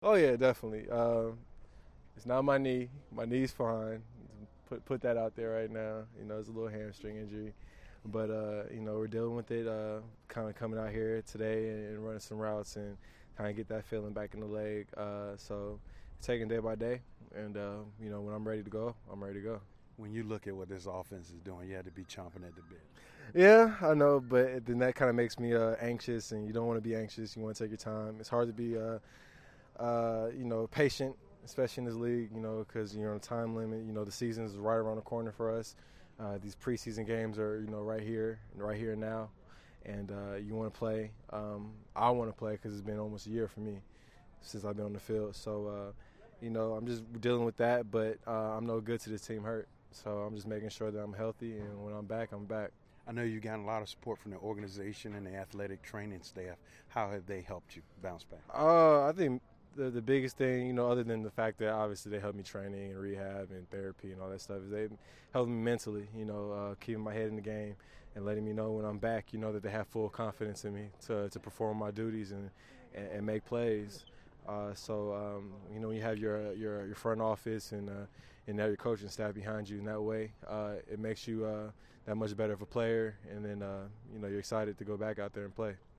Oh yeah, definitely. It's not my knee. My knee's fine. Put that out there right now. It's a little hamstring injury, but we're dealing with it. Kind of coming out here today and running some routes and kind of get that feeling back in the leg. So taking day by day, and when I'm ready to go, I'm ready to go. When you look at what this offense is doing, you had to be chomping at the bit. Yeah, I know, but then that kind of makes me anxious, and you don't want to be anxious. You want to take your time. It's hard to be, patient, especially in this league, because you're on a time limit. The season is right around the corner for us. These preseason games are, right here and now, and you want to play. I want to play because it's been almost a year for me since I've been on the field. So, I'm just dealing with that, but I'm no good to this team hurt. So I'm just making sure that I'm healthy, and when I'm back, I'm back. I know you got a lot of support from the organization and the athletic training staff. How have they helped you bounce back? I think the biggest thing, other than the fact that obviously they helped me training and rehab and therapy and all that stuff, is they helped me mentally, keeping my head in the game and letting me know when I'm back, that they have full confidence in me to perform my duties and make plays. When you have your front office and now your coaching staff behind you in that way, it makes you that much better of a player, and then you're excited to go back out there and play.